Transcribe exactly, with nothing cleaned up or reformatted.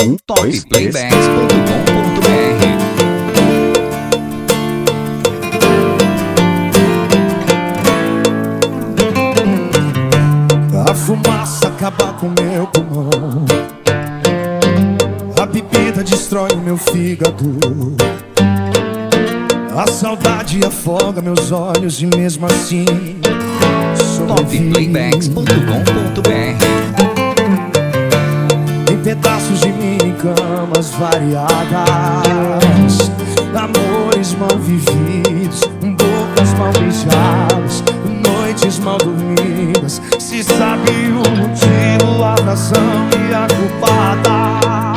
um, dois, playbacks ponto com ponto br. A fumaça acaba com meu pulmão, a bebida destrói o meu fígado, a saudade afoga meus olhos e mesmo assim top playbacks ponto com ponto br. Em pedaços de mim em camas variadas, amores mal vividos, bocas mal beijadas, noites mal dormidas. Se sabe o motivo, a razão e a culpada.